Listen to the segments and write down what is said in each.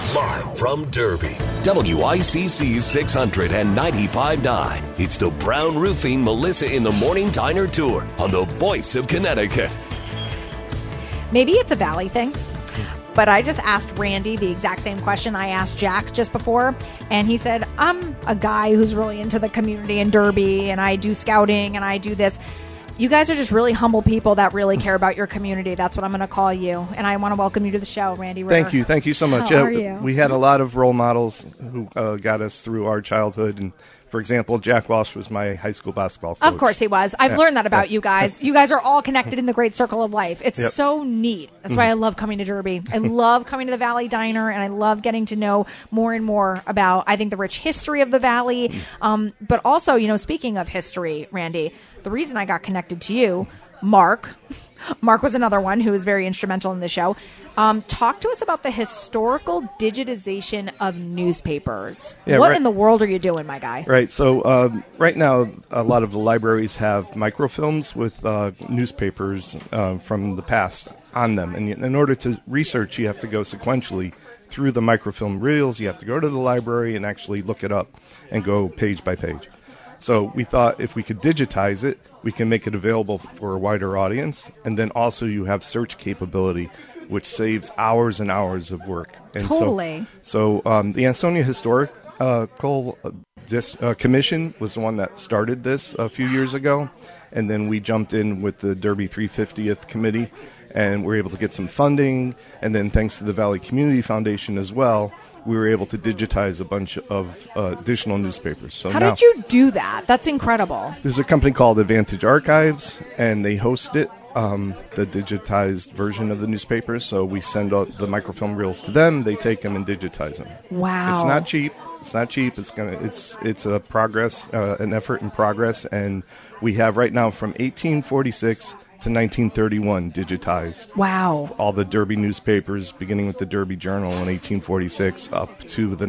Live from Derby, WICC 695.9. It's the Brown Roofing Melissa in the Morning Diner Tour on the Voice of Connecticut. Maybe it's a Valley thing, but I just asked Randy the exact same question I asked Jack just before, and he said, I'm a guy who's really into the community in Derby, and I do scouting, and I do this. You guys are just really humble people that really care about your community. That's what I'm going to call you. And I want to welcome you to the show, Randy Ritter. Thank you. Thank you so much. How are you? We had a lot of role models who got us through our childhood. And, for example, Jack Walsh was my high school basketball coach. Of course he was. I've learned that about you guys. You guys are all connected in the great circle of life. It's so neat. That's why I love coming to Derby. I love coming to the Valley Diner, and I love getting to know more and more about, I think, the rich history of the Valley. But also, you know, speaking of history, Randy, the reason I got connected to you, Mark was another one who was very instrumental in the show. Talk to us about the historical digitization of newspapers. What in the world are you doing, my guy? Right. So right now, a lot of the libraries have microfilms with newspapers from the past on them. And in order to research, you have to go sequentially through the microfilm reels. You have to go to the library and actually look it up and go page by page. So we thought if we could digitize it, we can make it available for a wider audience. And then also you have search capability, which saves hours and hours of work. And totally. So the Ansonia Historical Commission was the one that started this a few years ago. And then we jumped in with the Derby 350th Committee, and we're able to get some funding. And then thanks to the Valley Community Foundation as well, we were able to digitize a bunch of additional newspapers. So how did you do that? That's incredible. There's a company called Advantage Archives, and they host it, the digitized version of the newspapers. So we send out the microfilm reels to them. They take them and digitize them. Wow. It's not cheap. It's a progress, an effort in progress, and we have right now from 1846 to 1931 digitized. Wow. All the Derby newspapers, beginning with the Derby Journal in 1846 up to the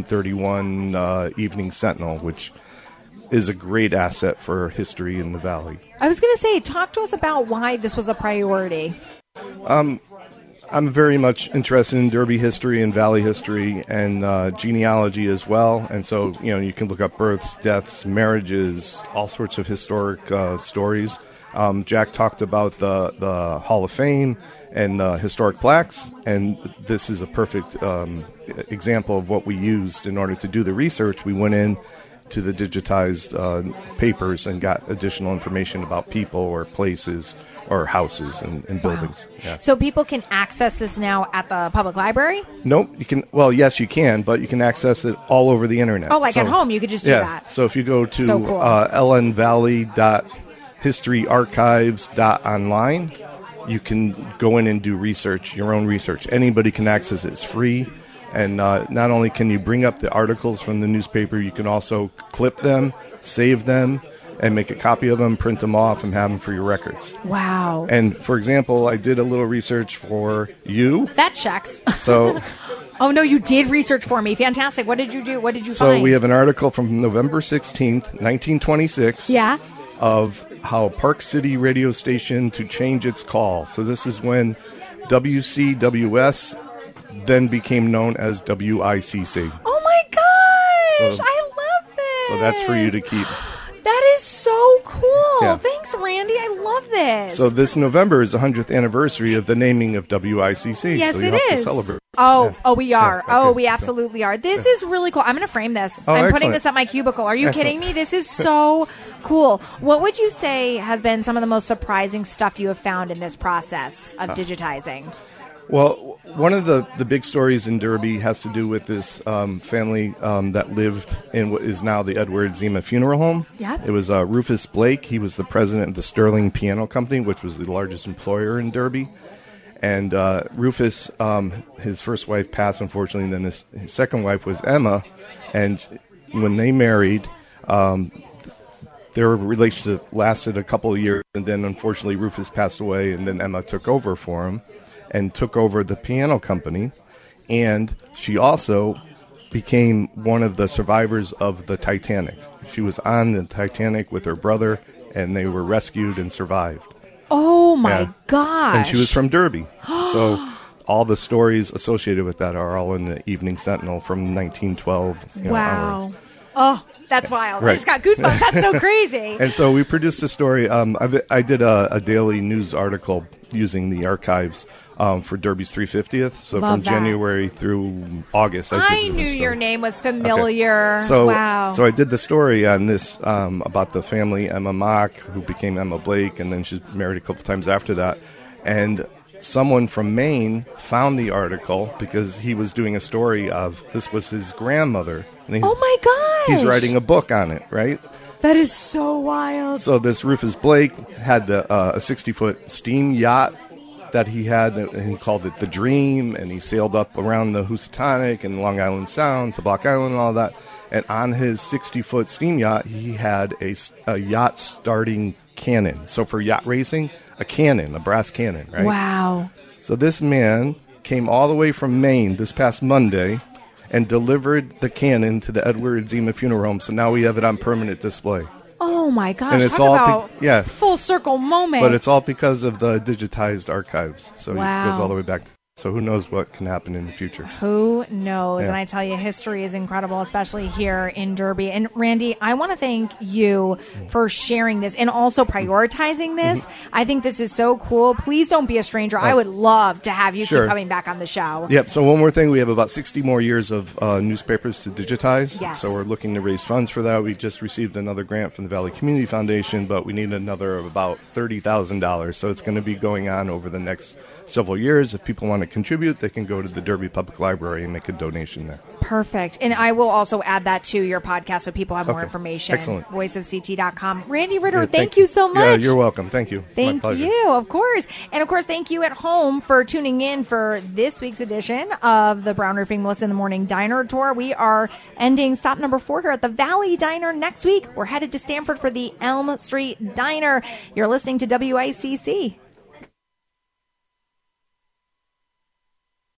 1931 Evening Sentinel, which is a great asset for history in the Valley. I was going to say, talk to us about why this was a priority. I'm very much interested in Derby history and Valley history and genealogy as well. And so, you know, you can look up births, deaths, marriages, all sorts of historic stories. Jack talked about the Hall of Fame and the historic plaques, and this is a perfect example of what we used in order to do the research. We went in to the digitized papers and got additional information about people or places or houses and buildings. Wow. Yeah. So people can access this now at the public library? Nope. You can. Well, yes, you can, but you can access it all over the internet. Oh, like at home, you could just do that. So if you go to So cool. lnvalley.historyarchives.online, you can go in and do research, your own research. Anybody can access it. It's free. And not only can you bring up the articles from the newspaper, you can also clip them, save them, and make a copy of them, print them off, and have them for your records. Wow. And, for example, I did a little research for you. That checks. So... Oh, no, you did research for me. Fantastic. What did you do? What did you find? So we have an article from November 16th, 1926. Yeah. Of how Park City radio station to change its call. So this is when WCWS then became known as WICC. Oh my gosh, So- I love this. So that's for you to keep. That is so cool. Yeah. Thanks, Randy. I love this. So this November is the 100th anniversary of the naming of WICC. Yes, so you it have is. to celebrate. We are. Yeah, okay. We absolutely are. This is really cool. I'm going to frame this. Oh, I'm putting excellent. this at my cubicle. Are you Excellent. kidding me? This is so cool. What would you say has been some of the most surprising stuff you have found in this process of digitizing? Well, one of the big stories in Derby has to do with this family that lived in what is now the Edward Zima Funeral Home. Yep. It was Rufus Blake. He was the president of the Sterling Piano Company, which was the largest employer in Derby. And Rufus, his first wife passed, unfortunately, and then his second wife was Emma. And when they married, their relationship lasted a couple of years, and then unfortunately Rufus passed away, and then Emma took over for him and took over the piano company. And she also became one of the survivors of the Titanic. She was on the Titanic with her brother, and they were rescued and survived. Oh, my gosh. And she was from Derby. So all the stories associated with that are all in the Evening Sentinel from 1912. Wow. Onwards. Oh, that's wild. Right. I just got goosebumps. That's so crazy. And so we produced a story. I did a daily news article using the archives for Derby's 350th. So Love from that. January through August, I did knew the story. your name was familiar. Okay. So, wow. So I did the story on this about the family Emma Mock, who became Emma Blake, and then she's married a couple times after that. And someone from Maine found the article because he was doing a story of this was his grandmother. And Oh my gosh. He's writing a book on it, right? That is so wild. So this Rufus Blake had a 60-foot steam yacht that he had, and he called it the Dream, and he sailed up around the Housatonic and Long Island Sound to Block Island and all that. And on his 60-foot steam yacht, he had a yacht starting cannon. So for yacht racing, a cannon, a brass cannon, right? Wow. So this man came all the way from Maine this past Monday and delivered the cannon to the Edward Zima Funeral Home. So now we have it on permanent display. Oh my gosh. And it's Talk all about yeah. full circle moment. But it's all because of the digitized archives. So Wow. it goes all the way back. So who knows what can happen in the future. Who knows? Yeah. And I tell you, history is incredible, especially here in Derby. And Randy, I want to thank you for sharing this and also prioritizing this. I think this is so cool. Please don't be a stranger. I would love to have you Sure. keep coming back on the show. Yep. So one more thing. We have about 60 more years of newspapers to digitize. Yes. So we're looking to raise funds for that. We just received another grant from the Valley Community Foundation, but we need another of about $30,000. So it's going to be going on over the next several years. If people want to contribute, they can go to the Derby Public Library and make a donation there. Perfect. And I will also add that to your podcast so people have more Okay. information. Excellent. voiceofct.com. Randy Ritter, Yeah, thank you so much. Yeah, you're welcome. Thank you. It's my Thank pleasure. you, of course. And of course, thank you at home for tuning in for this week's edition of the Brown Roofing Melissa in the Morning Diner Tour. We are ending stop number 4 here at the Valley Diner. Next week, we're headed to Stamford for the Elm Street Diner. You're listening to WICC.